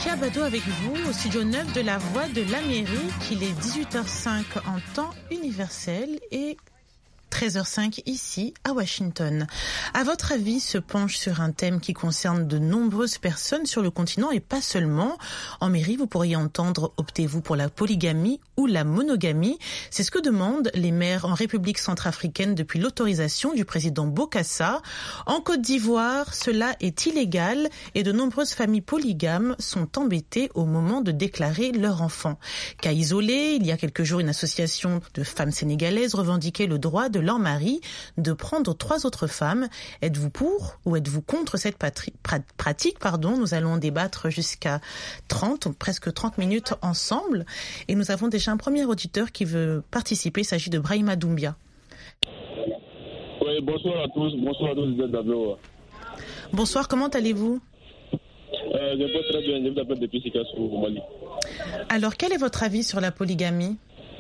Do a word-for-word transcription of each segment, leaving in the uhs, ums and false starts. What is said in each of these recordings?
Rekia Bado avec vous au studio neuf de la Voix de l'Amérique. Il est dix-huit heures cinq en temps universel et treize heures cinq ici à Washington. À votre avis, se penche sur un thème qui concerne de nombreuses personnes sur le continent et pas seulement. En mairie, vous pourriez entendre « Optez-vous pour la polygamie ou la monogamie ?» C'est ce que demandent les maires en République centrafricaine depuis l'autorisation du président Bokassa. En Côte d'Ivoire, cela est illégal et de nombreuses familles polygames sont embêtées au moment de déclarer leur enfant. Cas isolé, il y a quelques jours, une association de femmes sénégalaises revendiquait le droit de leur mari de prendre trois autres femmes. Êtes-vous pour ou êtes-vous contre cette patri- pra- pratique pardon Nous allons débattre jusqu'à trente, presque trente minutes ensemble. Et nous avons déjà un premier auditeur qui veut participer. Il s'agit de Brahima Doumbia. Oui, bonsoir à tous. Bonsoir à tous, d'abord. Bonsoir, comment allez-vous? euh, Je vais très bien. Je vous appelle depuis Sikasso, au Mali. Alors, quel est votre avis sur la polygamie?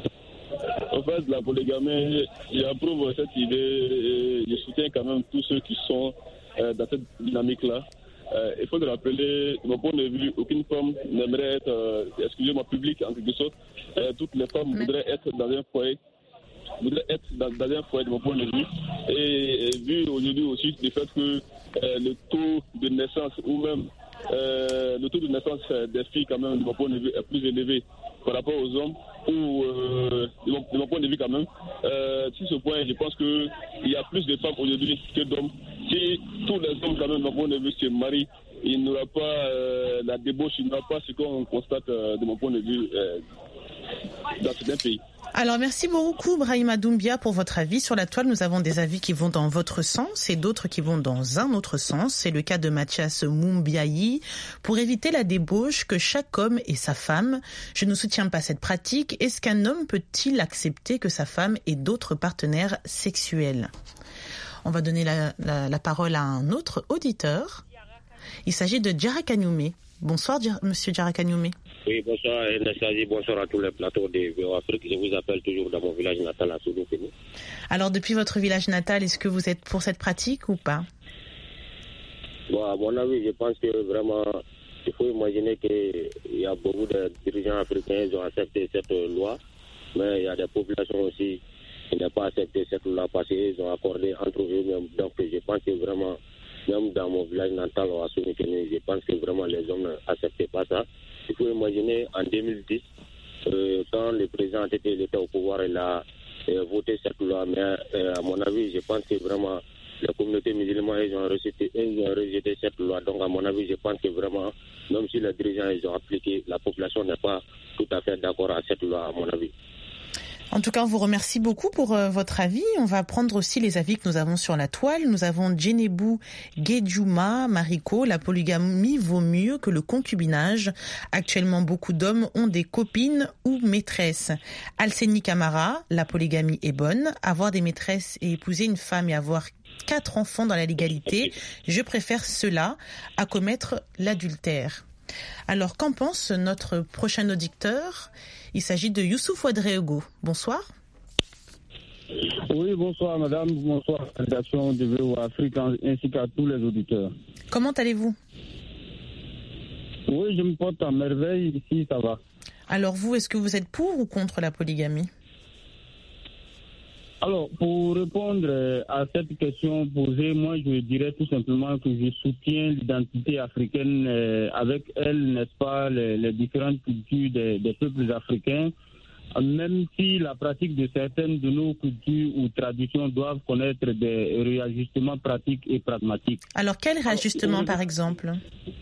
En fait, la polygamie, j'approuve cette idée et je soutiens quand même tous ceux qui sont euh, dans cette dynamique-là. Euh, il faut le rappeler, de mon point de vue, aucune femme n'aimerait être, euh, excusez-moi, publique en quelque sorte. Euh, toutes les femmes Mais... voudraient être dans un foyer, voudraient être dans, dans un foyer de mon point de vue. Et, et vu aujourd'hui aussi le fait que euh, le taux de naissance ou même euh, le taux de naissance des filles, quand même, de mon point de vue, est plus élevé par rapport aux hommes, ou euh, de, mon, de mon point de vue quand même, euh, sur ce point, je pense qu'il y a plus de femmes aujourd'hui que d'hommes. Si tous les hommes, quand même, de mon point de vue, se marient, il n'y aura pas euh, la débauche, il n'y aura pas ce qu'on constate, euh, de mon point de vue, euh, dans certains pays. Alors, merci beaucoup, Brahima Doumbia, pour votre avis. Sur la toile, nous avons des avis qui vont dans votre sens et d'autres qui vont dans un autre sens. C'est le cas de Mathias Moumbiayi. Pour éviter la débauche, que chaque homme ait sa femme. Je ne soutiens pas cette pratique. Est-ce qu'un homme peut-il accepter que sa femme ait d'autres partenaires sexuels? On va donner la, la, la parole à un autre auditeur. Il s'agit de Djara Kagnoumé. Bonsoir, monsieur Djara Kagnoumé. Oui, bonsoir, Anastasie, bonsoir à tous les plateaux de V O Afrique. Je vous appelle toujours dans mon village natal à Soudouféni. Alors, depuis votre village natal, est-ce que vous êtes pour cette pratique ou pas? Bon, à mon avis, je pense que vraiment, il faut imaginer qu'il y a beaucoup de dirigeants africains qui ont accepté cette loi, mais il y a des populations aussi qui n'ont pas accepté cette loi parce qu'ils ont accordé entre eux-mêmes. Donc, je pense que vraiment, même dans mon village natal, à Soudouféni, je pense que vraiment les hommes n'acceptaient pas ça. Il faut imaginer en deux mille dix, euh, quand le président était, était au pouvoir, il a euh, voté cette loi. Mais euh, à mon avis, je pense que vraiment la communauté musulmane, ils ont rejeté, ils ont rejeté cette loi. Donc à mon avis, je pense que vraiment, même si les dirigeants ils ont appliqué, la population n'est pas tout à fait d'accord à cette loi, à mon avis. En tout cas, on vous remercie beaucoup pour euh, votre avis. On va prendre aussi les avis que nous avons sur la toile. Nous avons Djenebou Guedjouma Mariko. La polygamie vaut mieux que le concubinage. Actuellement, beaucoup d'hommes ont des copines ou maîtresses. Alseni Camara, la polygamie est bonne. Avoir des maîtresses et épouser une femme et avoir quatre enfants dans la légalité, je préfère cela à commettre l'adultère. Alors, qu'en pense notre prochain auditeur? Il s'agit de Youssouf Ouadréego. Bonsoir. Oui, bonsoir madame, bonsoir à la rédaction de V O Afrique ainsi qu'à tous les auditeurs. Comment allez-vous? Oui, je me porte à merveille, ici ça va. Alors vous, est-ce que vous êtes pour ou contre la polygamie? Alors, pour répondre à cette question posée, moi je dirais tout simplement que je soutiens l'identité africaine, euh, avec elle, n'est-ce pas, les, les différentes cultures des, des peuples africains, même si la pratique de certaines de nos cultures ou traditions doivent connaître des réajustements pratiques et pragmatiques. Alors, quel réajustement Alors, par exemple?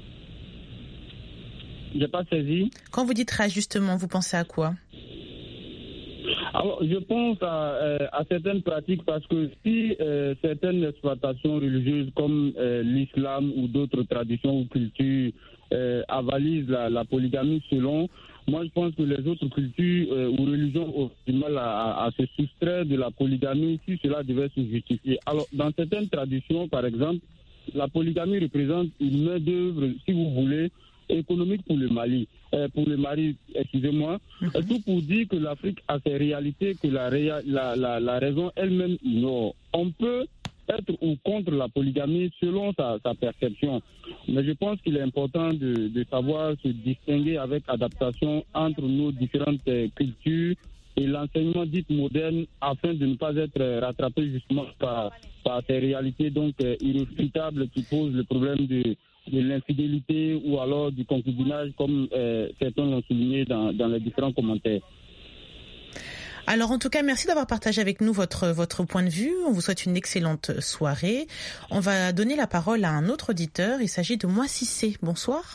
J'ai pas saisi. Quand vous dites réajustement, vous pensez à quoi? Alors, je pense à, euh, à certaines pratiques parce que si euh, certaines exploitations religieuses comme euh, l'islam ou d'autres traditions ou cultures euh, avalisent la, la polygamie selon, moi je pense que les autres cultures euh, ou religions ont du mal à, à, à se soustraire de la polygamie si cela devait se justifier. Alors, dans certaines traditions, par exemple, la polygamie représente une main-d'œuvre, si vous voulez, économique pour le Mali, euh, pour le Mali, excusez-moi, mm-hmm. Tout pour dire que l'Afrique a ses réalités que la, réa- la, la, la raison elle-même ignore. On peut être ou contre la polygamie selon sa, sa perception. Mais je pense qu'il est important de, de savoir se distinguer avec adaptation entre nos différentes cultures et l'enseignement dit moderne afin de ne pas être rattrapé justement par, par ces réalités donc euh, irréfutables qui posent le problème de, de l'infidélité ou alors du concubinage comme euh, certains l'ont souligné dans, dans les différents commentaires. Alors en tout cas, merci d'avoir partagé avec nous votre votre point de vue. On vous souhaite une excellente soirée. On va donner la parole à un autre auditeur. Il s'agit de Moi Cissé. Bonsoir.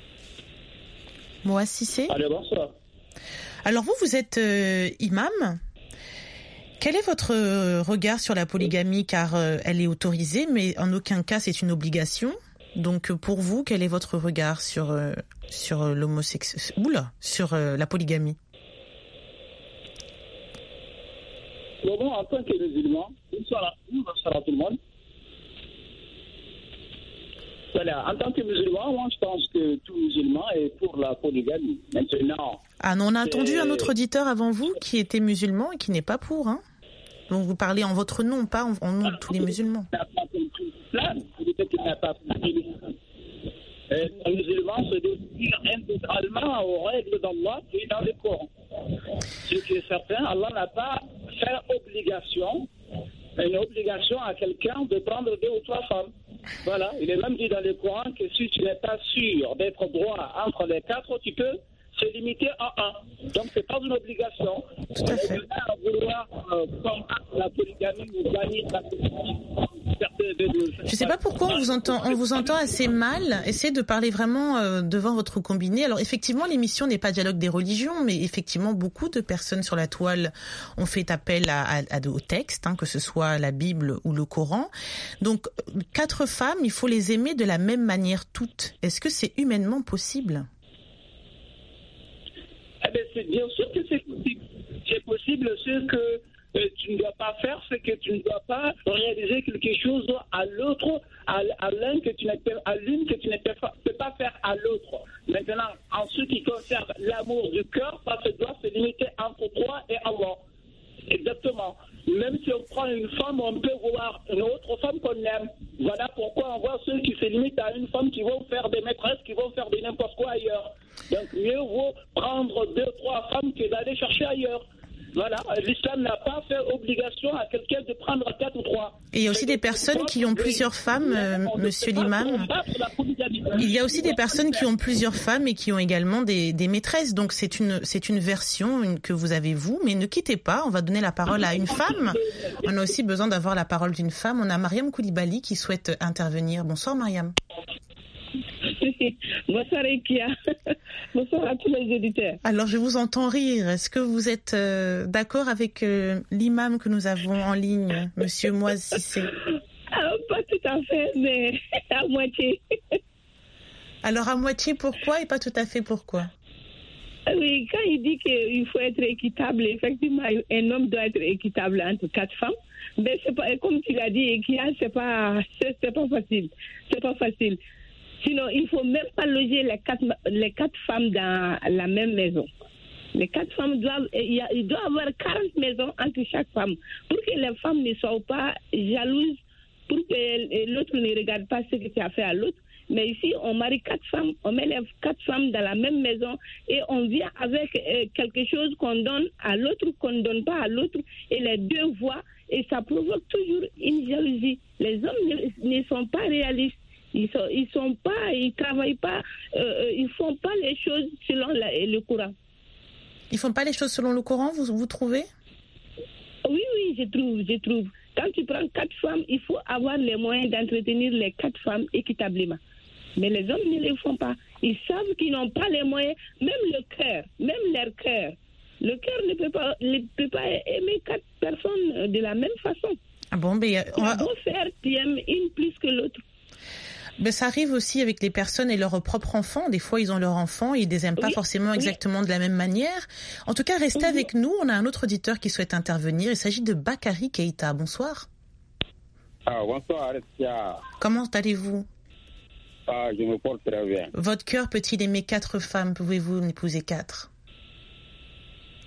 Moi Cissé. Allez, bonsoir. Alors vous, vous êtes euh, imam. Quel est votre regard sur la polygamie, car euh, elle est autorisée, mais en aucun cas c'est une obligation. Donc pour vous, quel est votre regard sur euh, sur l'homosexualité, oula, sur euh, la polygamie? Bon, en tant que musulman, bonsoir à tout le monde. Voilà, en tant que musulman, moi je pense que tout musulman est pour la polygamie. Maintenant. Ah non, on a entendu un autre auditeur avant vous qui était musulman et qui n'est pas pour, hein. Donc vous parlez en votre nom, pas en, en nom de tous les musulmans. Il n'a pas compris l'islam, peut-être qu'il n'a pas compris l'islam. Un musulman se dédie intégralement aux règles d'Allah qui est dans le Coran. Ce qui est certain, Allah n'a pas fait obligation, une obligation à quelqu'un de prendre deux ou trois femmes. Voilà, il est même dit dans le Coran que si tu n'es pas sûr d'être droit entre les quatre, tu peux se limiter à un. Donc c'est pas une obligation. Tout à fait. À vouloir euh, combattre la polygamie ou bannir la polygamie. Je ne sais pas pourquoi on vous entend, on vous entend assez mal. Essayez de parler vraiment euh, devant votre combiné. Alors effectivement, l'émission n'est pas dialogue des religions, mais effectivement, beaucoup de personnes sur la toile ont fait appel à, à, à, au texte, hein, que ce soit la Bible ou le Coran. Donc, quatre femmes, il faut les aimer de la même manière toutes. Est-ce que c'est humainement possible? Eh bien, c'est bien sûr que c'est possible. C'est possible, ce que euh, tu ne dois pas faire, c'est que tu ne dois pas réaliser quelque chose à l'autre, à, à l'un que tu ne peux, à l'une que tu ne peux pas, peux pas faire à l'autre. Maintenant, en ce qui concerne l'amour du cœur, ça se doit se limiter entre toi et Allah. Exactement. Même si on prend une femme, on peut voir une autre femme qu'on aime. Voilà pourquoi on voit ceux qui se limitent à une femme qui vont faire des maîtresses, qui vont faire de n'importe quoi ailleurs. Donc mieux vaut prendre deux, trois femmes que d'aller chercher ailleurs. Voilà, l'islam n'a pas fait obligation à quelqu'un de prendre quatre ou trois. Et il y a aussi des personnes qui ont plusieurs femmes, euh, monsieur l'imam. Il y a aussi des personnes qui ont plusieurs femmes et qui ont également des, des maîtresses. Donc c'est une, c'est une version une, que vous avez vous. Mais ne quittez pas, on va donner la parole à une femme. On a aussi besoin d'avoir la parole d'une femme. On a Mariam Koulibaly qui souhaite intervenir. Bonsoir Mariam. Bonsoir Ekia. Bonsoir à tous les auditeurs. Alors je vous entends rire. Est-ce que vous êtes euh, d'accord avec euh, l'imam que nous avons en ligne, monsieur Moaz Cissé? Ah, pas tout à fait, mais à moitié. Alors à moitié pourquoi et pas tout à fait pourquoi? Oui, quand il dit qu'il faut être équitable, effectivement, un homme doit être équitable entre quatre femmes. Mais c'est pas, comme tu l'as dit, Ekia, c'est pas, c'est, c'est pas facile. C'est pas facile. Sinon, il ne faut même pas loger les quatre, les quatre femmes dans la même maison. Les quatre femmes doivent, il, y a, il doit y avoir quarante maisons entre chaque femme pour que les femmes ne soient pas jalouses, pour que l'autre ne regarde pas ce que tu as fait à l'autre. Mais ici, on marie quatre femmes, on met les quatre femmes dans la même maison et on vient avec euh, quelque chose qu'on donne à l'autre, qu'on ne donne pas à l'autre, et les deux voient, et ça provoque toujours une jalousie. Les hommes ne, ne sont pas réalistes. Ils sont, ils sont pas, ils travaillent pas, euh, ils font pas les choses selon la, le Coran. Ils font pas les choses selon le Coran, vous, vous trouvez? Oui, oui, je trouve, je trouve. Quand tu prends quatre femmes, il faut avoir les moyens d'entretenir les quatre femmes équitablement. Mais les hommes ne le font pas. Ils savent qu'ils n'ont pas les moyens, même le cœur, même leur cœur. Le cœur ne peut pas, ne peut pas aimer quatre personnes de la même façon. Ah bon, ben, on va... Tu dois faire, tu aimes une plus que l'autre. Ben, ça arrive aussi avec les personnes et leurs propres enfants. Des fois, ils ont leurs enfants et ils ne les aiment pas oui, forcément exactement oui. de la même manière. En tout cas, restez mmh. avec nous. On a un autre auditeur qui souhaite intervenir. Il s'agit de Bakary Keïta. Bonsoir. Ah, bonsoir, Alessia. Comment allez-vous? Ah, je me porte très bien. Votre cœur peut-il aimer quatre femmes? Pouvez-vous en épouser quatre?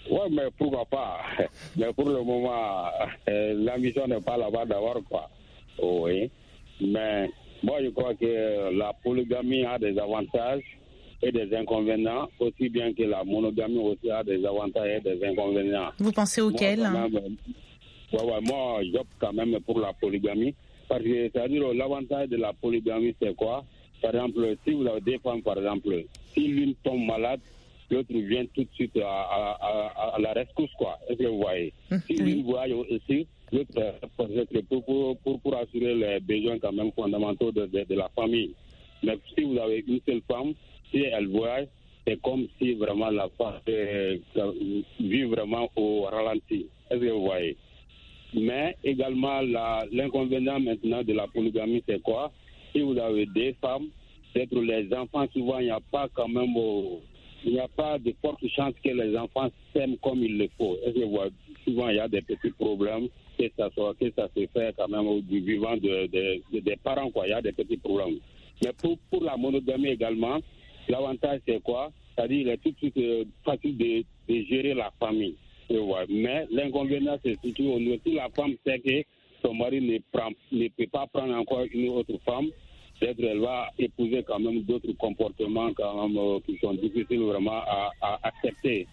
Oui, mais pourquoi pas. Mais pour le moment, euh, la mission n'est pas là-bas d'abord, quoi. Oui. Mais moi, je crois que la polygamie a des avantages et des inconvénients, aussi bien que la monogamie aussi a des avantages et des inconvénients. Vous pensez auxquels? Moi, quand même, ouais, ouais, moi, j'opte quand même pour la polygamie. Parce que, c'est-à-dire, l'avantage de la polygamie, c'est quoi? Par exemple, si vous avez des femmes, par exemple, si l'une tombe malade, l'autre vient tout de suite à, à, à, à la rescousse, quoi. Est-ce que vous voyez? Si l'une voyage aussi, l'autre pour, pour, pour, pour assurer les besoins quand même fondamentaux de, de, de la famille. Mais si vous avez une seule femme, si elle voyage, c'est comme si vraiment la femme euh, vit vraiment au ralenti. Est-ce que vous voyez? Mais également, la, l'inconvénient maintenant de la polygamie, c'est quoi? Si vous avez des femmes, peut-être les enfants, souvent, il n'y a pas quand même... Euh, il n'y a pas de fortes chances que les enfants s'aiment comme il le faut. Et je vois, souvent, il y a des petits problèmes, que ça, soit, que ça se fait quand même du vivant de, de, de, des parents, quoi. Il y a des petits problèmes. Mais pour, pour la monogamie également, l'avantage, c'est quoi? C'est-à-dire qu'il est tout de suite euh, facile de, de gérer la famille. Je vois. Mais l'inconvénient, c'est surtout au niveau, si la femme sait que son mari ne, prend, ne peut pas prendre encore une autre femme, peut-être elle va épouser quand même d'autres comportements quand même, euh, qui sont difficiles vraiment à, à accepter.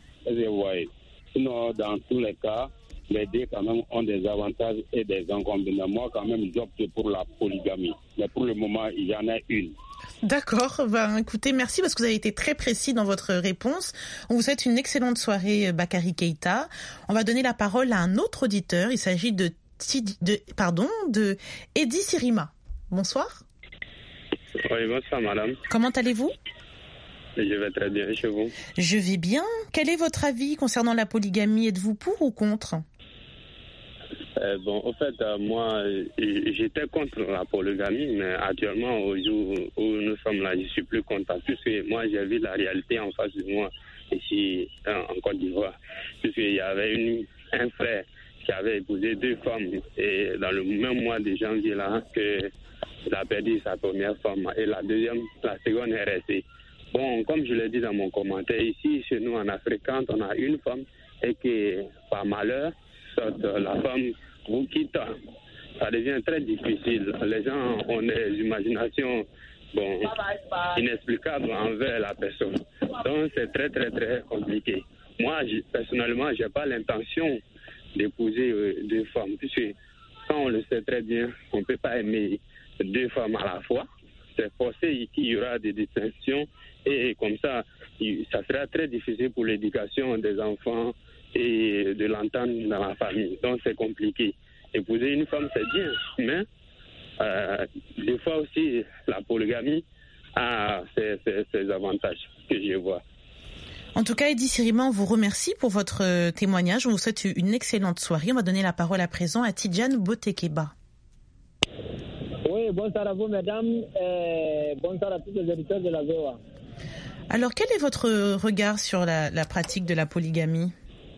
Sinon, dans tous les cas, les deux quand même ont des avantages et des inconvénients. Moi, quand même, j'opte pour la polygamie. Mais pour le moment, il y en a une. D'accord. Ben, écoutez, merci parce que vous avez été très précis dans votre réponse. On vous souhaite une excellente soirée, Bakary Keïta. On va donner la parole à un autre auditeur. Il s'agit de, de, pardon, de Eddy Sirima. Bonsoir. Oui, bonsoir madame. Comment allez-vous? Je vais très bien, chez vous? Je vais bien. Quel est votre avis concernant la polygamie? Êtes-vous pour ou contre? euh, Bon, en fait, euh, moi, j'étais contre la polygamie, mais actuellement, au jour où nous sommes là, je suis plus contre. Puisque moi, j'ai vu la réalité en face de moi, ici, en Côte d'Ivoire. Puisqu'il y avait une, un frère qui avait épousé deux femmes, et dans le même mois de janvier, là, que il a perdu sa première femme et la deuxième, la seconde est restée. Bon, comme je l'ai dit dans mon commentaire, ici, chez nous en Afrique, quand on a une femme et que, par malheur, la femme vous quitte, ça devient très difficile. Les gens ont des imaginations bon, inexplicables envers la personne. Donc, c'est très, très, très compliqué. Moi, je, personnellement, je n'ai pas l'intention d'épouser euh, deux femmes, puisque quand on le sait très bien, on ne peut pas aimer deux femmes à la fois. C'est forcé qu'il y aura des distinctions et comme ça, ça sera très difficile pour l'éducation des enfants et de l'entente dans la famille. Donc c'est compliqué. Épouser une femme, c'est bien, mais euh, des fois aussi, la polygamie a ses, ses, ses avantages que je vois. En tout cas, Eddy Sirima, on vous remercie pour votre témoignage. On vous souhaite une excellente soirée. On va donner la parole à présent à Tidjane Botekeba. Oui, bonsoir à vous, mesdames. Et bonsoir à tous les auditeurs de la V O A. Alors, quel est votre regard sur la, la pratique de la polygamie?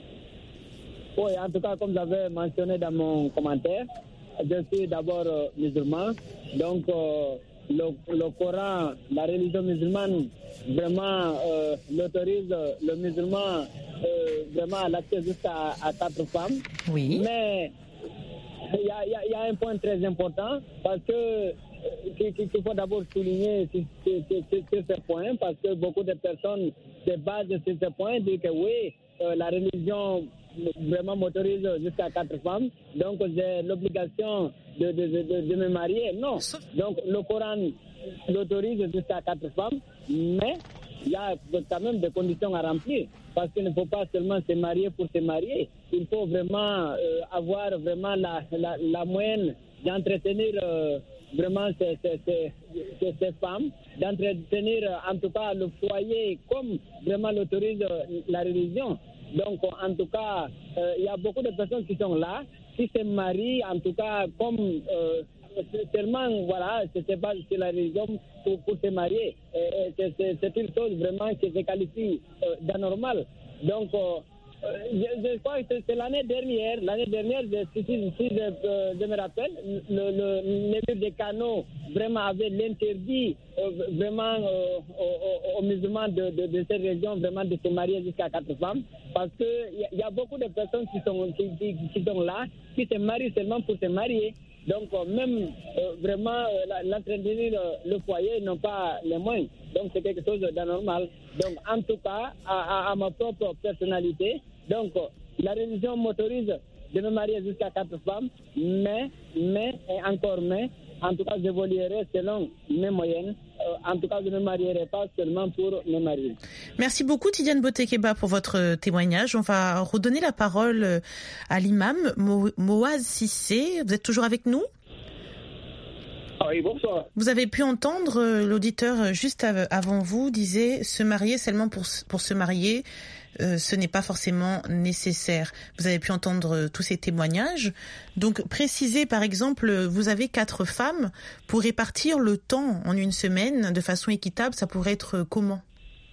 Oui, en tout cas, comme j'avais mentionné dans mon commentaire, je suis d'abord euh, musulman. Donc, euh, le, le Coran, la religion musulmane, vraiment euh, l'autorise le musulman euh, vraiment à l'accès jusqu'à à quatre femmes. Oui. Mais il y a, y, a, y a un point très important parce que qu'il faut d'abord souligner sur, sur, sur, sur ce point, parce que beaucoup de personnes se basent sur ce point, disent que oui, euh, la religion vraiment m'autorise jusqu'à quatre femmes, donc j'ai l'obligation de, de, de, de me marier. Non. Donc le Coran l'autorise jusqu'à quatre femmes, mais il y a quand même des conditions à remplir, parce qu'il ne faut pas seulement se marier pour se marier. Il faut vraiment euh, avoir vraiment la, la, la moyenne d'entretenir euh, vraiment ces, ces, ces, ces, ces femmes, d'entretenir en tout cas le foyer comme vraiment l'autorise la religion. Donc en tout cas, euh, il y a beaucoup de personnes qui sont là, qui se marient en tout cas comme euh, seulement, voilà, c'est pas sur la religion pour, pour se marier. Et, et c'est, c'est une chose vraiment qui se qualifie euh, d'anormal. Donc, euh, je, je crois que c'est, c'est l'année dernière, l'année dernière, si, si, si je, euh, je me rappelle, le, le, les murs des canaux vraiment avaient l'interdit euh, vraiment euh, aux, aux musulmans de, de, de cette région vraiment de se marier jusqu'à quatre femmes, parce que il y, y a beaucoup de personnes qui sont qui, qui, qui sont là, qui se marient seulement pour se marier. Donc, euh, même euh, vraiment, euh, l'entretenir le, le foyer n'ont pas les moyens. Donc, c'est quelque chose d'anormal. Donc, en tout cas, à, à, à ma propre personnalité, donc, euh, la religion m'autorise de me marier jusqu'à quatre femmes, mais, mais, et encore mais, en tout cas, j'évoluerai selon mes moyens. Euh, en tout cas, je ne me marierai pas seulement pour me marier. Merci beaucoup, Tidiane Botekeba, pour votre témoignage. On va redonner la parole à l'imam Mo- Moaz Sissé. Vous êtes toujours avec nous ? Oui, bonsoir. Vous avez pu entendre l'auditeur juste avant vous disait se marier seulement pour, pour se marier, euh, ce n'est pas forcément nécessaire. Vous avez pu entendre tous ces témoignages. Donc, précisez, par exemple, vous avez quatre femmes. Pour répartir le temps en une semaine de façon équitable, ça pourrait être comment ?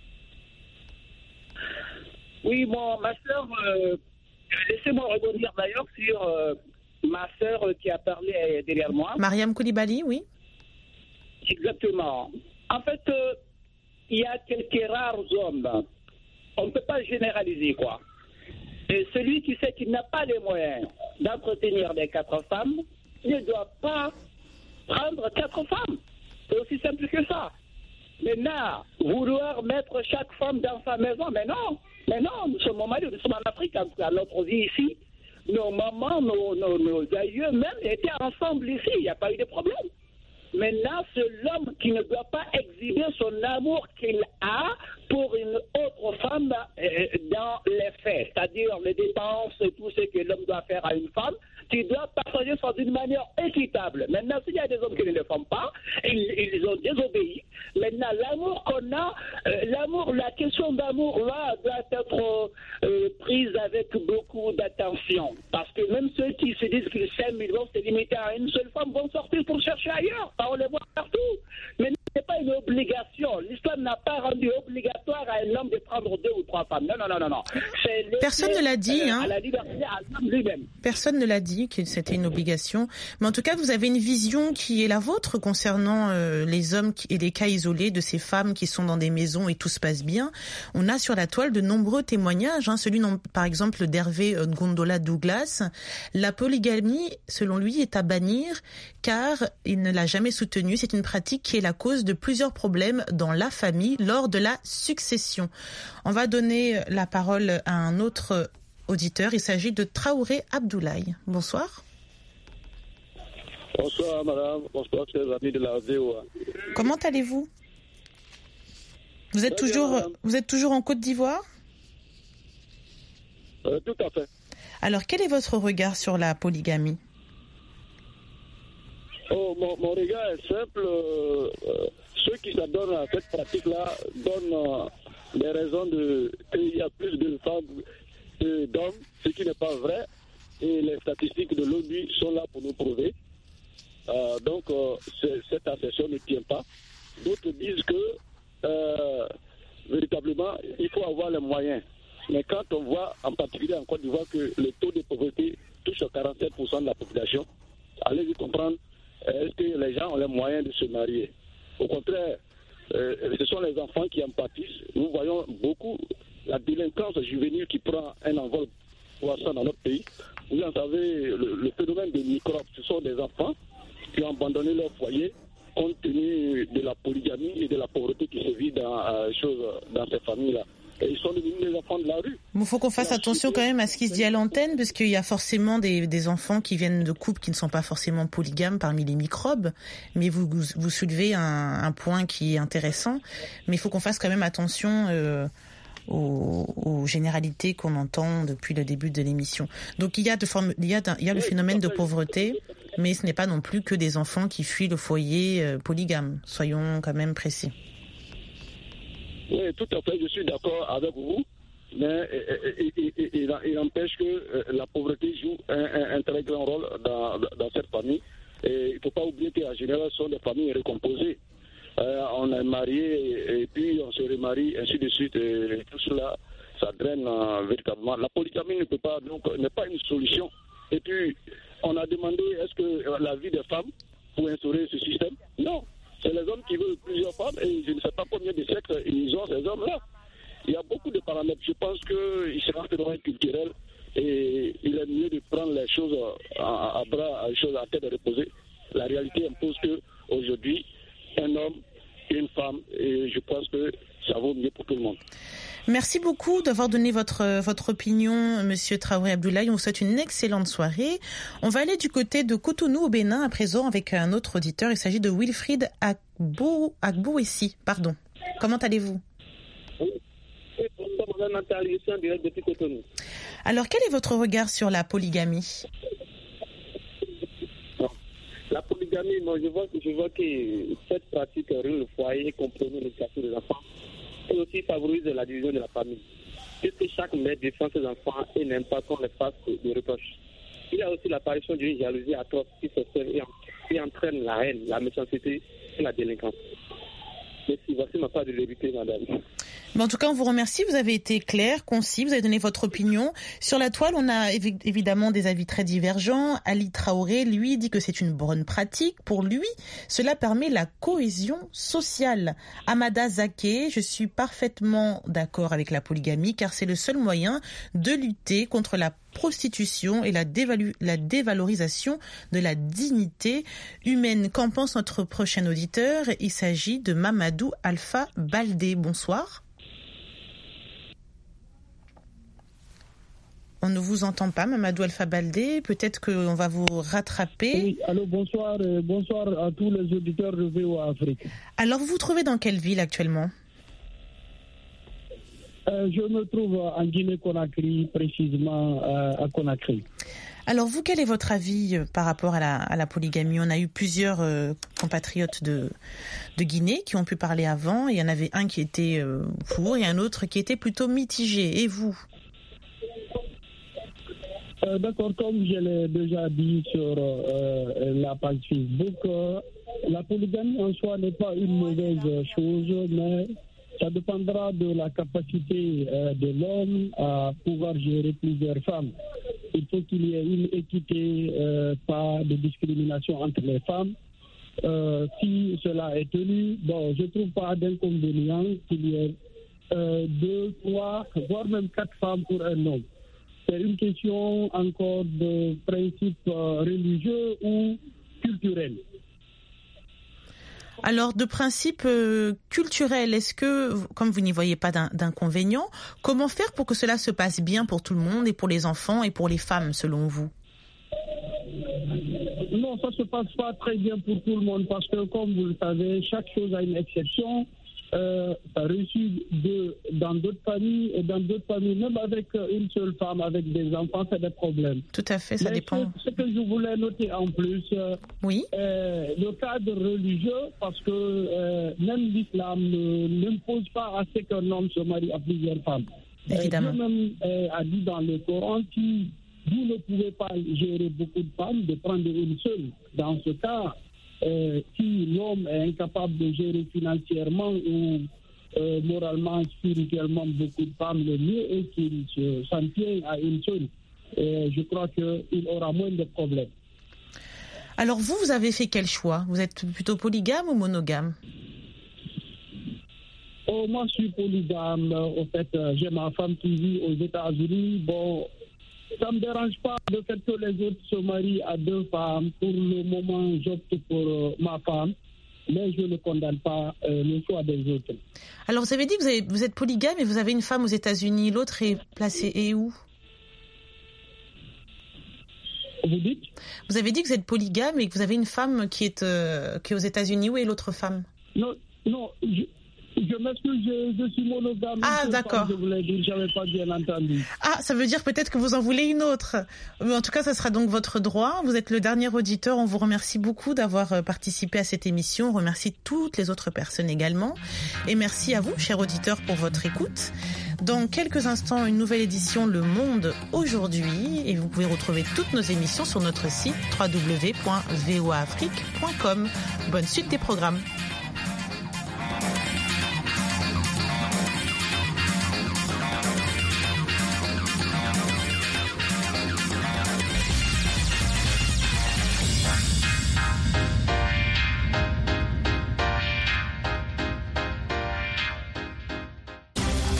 Oui, bon, ma sœur, euh, laissez-moi rebondir d'ailleurs sur euh, ma sœur qui a parlé derrière moi. Mariam Koulibaly, oui. Exactement. En fait, euh, il y a quelques rares hommes. On ne peut pas généraliser, quoi. Et celui qui sait qu'il n'a pas les moyens d'entretenir les quatre femmes, il ne doit pas prendre quatre femmes. C'est aussi simple que ça. Maintenant, vouloir mettre chaque femme dans sa maison, mais non. Mais non, nous sommes au Mali, nous sommes en Afrique, à notre vie ici. Nos mamans, nos, nos, nos aïeux même étaient ensemble ici, il n'y a pas eu de problème. Maintenant, c'est l'homme qui ne doit pas exhiber son amour qu'il a pour une autre femme euh, dans les faits, c'est-à-dire les dépenses et tout ce que l'homme doit faire à une femme, qui doit partager ça d'une manière équitable. Maintenant, s'il y a des hommes qui ne le font pas, ils, ils ont désobéi. Maintenant, l'amour qu'on a, euh, l'amour, la question d'amour là doit être euh, prise avec beaucoup d'attention. Parce que même ceux qui se disent qu'ils s'aiment, ils vont se limiter à une seule femme, vont sortir pour chercher ailleurs. Ça, on les voit partout. Mais ce n'est pas une obligation. L'islam n'a pas rendu obligatoire à un homme de prendre deux ou trois femmes. Non, non, non, non. non. C'est Personne ne l'a dit, euh, hein. À la liberté à l'homme lui-même. Personne ne l'a dit que c'était une obligation. Mais en tout cas, vous avez une vision qui est la vôtre concernant euh, les hommes qui, et les cas isolés de ces femmes qui sont dans des maisons et tout se passe bien. On a sur la toile de nombreux témoignages. Hein, celui, par exemple, d'Hervé Gondola Douglas. La polygamie, selon lui, est à bannir car il ne l'a jamais soutenue. C'est une pratique qui est la cause de plusieurs problèmes dans la famille lors de la succession. On va donner la parole à un autre auditeur. Il s'agit de Traoré Abdoulaye. Bonsoir. Bonsoir madame, bonsoir chers amis de la V O A. Comment allez-vous ? Vous êtes Très toujours, bien, madame. vous êtes toujours en Côte d'Ivoire ? Euh, tout à fait. Alors, quel est votre regard sur la polygamie ? Oh, mon, mon regard est simple. Euh, euh, ceux qui s'adonnent à cette pratique-là donnent euh, les raisons de qu'il y a plus de femmes que d'hommes, ce qui n'est pas vrai. Et les statistiques de l'ONU sont là pour nous prouver. Euh, donc, euh, cette assertion ne tient pas. D'autres disent que, euh, véritablement, il faut avoir les moyens. Mais quand on voit, en particulier en Côte d'Ivoire, que le taux de pauvreté touche à quarante-sept pour cent de la population, allez-y comprendre, est-ce que les gens ont les moyens de se marier? Au contraire, euh, ce sont les enfants qui en pâtissent. Nous voyons beaucoup la délinquance juvénile qui prend un envol croissant dans notre pays. Vous en savez, le, le phénomène des microbes, ce sont des enfants qui ont abandonné leur foyer compte tenu de la polygamie et de la pauvreté qui se vit dans, euh, chose, dans ces familles-là. Et ils sont devenus les enfants de la rue. Il faut qu'on fasse attention quand même à ce qui se dit à l'antenne, parce qu'il y a forcément des, des enfants qui viennent de couples qui ne sont pas forcément polygames parmi les microbes. Mais vous, vous, vous soulevez un, un point qui est intéressant. Mais il faut qu'on fasse quand même attention euh, aux, aux généralités qu'on entend depuis le début de l'émission. Donc il y a, de forme, il y a, il y a le phénomène de pauvreté, mais ce n'est pas non plus que des enfants qui fuient le foyer euh, polygame. Soyons quand même précis. Oui, tout à fait, je suis d'accord avec vous, mais il n'empêche que la pauvreté joue un, un, un très grand rôle dans, dans cette famille. Et il ne faut pas oublier qu'en général, ce sont des familles recomposées. Euh, on est marié et, et puis on se remarie, ainsi de suite. Et tout cela, ça draine euh, véritablement. La polygamie ne peut pas, donc, n'est pas une solution. Et puis, on a demandé est-ce que euh, la vie des femmes pour instaurer ce système? Non. C'est les hommes qui veulent plusieurs femmes et je ne sais pas combien de sexes ils ont, ces hommes-là. Il y a beaucoup de paramètres. Je pense qu'il sera un phénomène culturel et il est mieux de prendre les choses à, à bras, les choses à tête reposée. La réalité impose qu'aujourd'hui, un homme, une femme, et je pense que ça vaut mieux pour tout le monde. Merci beaucoup d'avoir donné votre votre opinion, Monsieur Traoré Abdoulaye. On vous souhaite une excellente soirée. On va aller du côté de Cotonou au Bénin à présent avec un autre auditeur. Il s'agit de Wilfried Agbo Agbouessi. Pardon. Comment allez-vous? Alors, quel est votre regard sur la polygamie? La polygamie, moi, je vois que je vois que cette pratique ruine le foyer, compromet l'éducation des enfants et aussi favorise la division de la famille. Puisque chaque mère défend ses enfants et n'aime pas qu'on les fasse de reproches. Il y a aussi l'apparition d'une jalousie atroce qui s'observe et entraîne la haine, la méchanceté et la délinquance. Merci, voici ma part de vérité, madame. Mais en tout cas, on vous remercie. Vous avez été clair, concis, vous avez donné votre opinion. Sur la toile, on a évi- évidemment des avis très divergents. Ali Traoré, lui, dit que c'est une bonne pratique. Pour lui, cela permet la cohésion sociale. Amada Zaké, je suis parfaitement d'accord avec la polygamie car c'est le seul moyen de lutter contre la prostitution et la, dévalu- la dévalorisation de la dignité humaine. Qu'en pense notre prochain auditeur? Il s'agit de Mamadou Alpha Baldé. Bonsoir. On ne vous entend pas, Mamadou Alpha Baldé. Peut-être qu'on va vous rattraper. Oui, allô, bonsoir, euh, bonsoir à tous les auditeurs de V O A Afrique. Alors, vous vous trouvez dans quelle ville actuellement? euh, Je me trouve en Guinée-Conakry, précisément euh, à Conakry. Alors, vous, quel est votre avis par rapport à la, à la polygamie? On a eu plusieurs euh, compatriotes de, de Guinée qui ont pu parler avant. Il y en avait un qui était euh, pour et un autre qui était plutôt mitigé. Et vous? Euh, d'accord, comme je l'ai déjà dit sur euh, la page Facebook, euh, la polygamie en soi n'est pas une mauvaise chose, mais ça dépendra de la capacité euh, de l'homme à pouvoir gérer plusieurs femmes. Il faut qu'il y ait une équité, euh, pas de discrimination entre les femmes. Euh, si cela est tenu, bon, je ne trouve pas d'inconvénient qu'il y ait euh, deux, trois, voire même quatre femmes pour un homme. C'est une question encore de principe euh, religieux ou culturel. Alors, de principe euh, culturel, est-ce que, comme vous n'y voyez pas d'in- d'inconvénient, comment faire pour que cela se passe bien pour tout le monde et pour les enfants et pour les femmes, selon vous? Non, ça ne se passe pas très bien pour tout le monde parce que, comme vous le savez, chaque chose a une exception. Euh, ça réussit de, dans d'autres familles et dans d'autres familles, même avec une seule femme, avec des enfants, c'est des problèmes. Tout à fait, ça Mais dépend. Ce, ce que je voulais noter en plus, euh, oui. euh, le cadre religieux, parce que euh, même l'islam ne, n'impose pas à ce qu'un homme se marie à plusieurs femmes. Évidemment. Euh, Dieu même euh, a dit dans le Coran, si vous ne pouvez pas gérer beaucoup de femmes, de prendre une seule. Dans ce cas, Euh, si l'homme est incapable de gérer financièrement ou euh, moralement, spirituellement beaucoup de femmes, le mieux est qu'il se, s'en tienne à une seule. Et je crois qu'il aura moins de problèmes. Alors vous, vous avez fait quel choix? Vous êtes plutôt polygame ou monogame? Oh, moi, je suis polygame. En fait, j'ai ma femme qui vit aux États-Unis. Bon, ça ne me dérange pas de faire que les autres se marient à deux femmes. Pour le moment, j'opte pour euh, ma femme, mais je ne condamne pas euh, le choix des autres. Alors, vous avez dit que vous, avez, vous êtes polygame et vous avez une femme aux États-Unis. L'autre est placée et où? Vous dites? Vous avez dit que vous êtes polygame et que vous avez une femme qui est, euh, qui est aux États-Unis. Où est l'autre femme? Non, non, je... Je m'excuse, je, je suis monogame. Ah, d'accord. Je voulais dire, je n'avais pas bien entendu. Ah, ça veut dire peut-être que vous en voulez une autre. Mais en tout cas, ça sera donc votre droit. Vous êtes le dernier auditeur. On vous remercie beaucoup d'avoir participé à cette émission. On remercie toutes les autres personnes également. Et merci à vous, chers auditeurs, pour votre écoute. Dans quelques instants, une nouvelle édition Le Monde aujourd'hui. Et vous pouvez retrouver toutes nos émissions sur notre site w w w point v o a afrique point com. Bonne suite des programmes.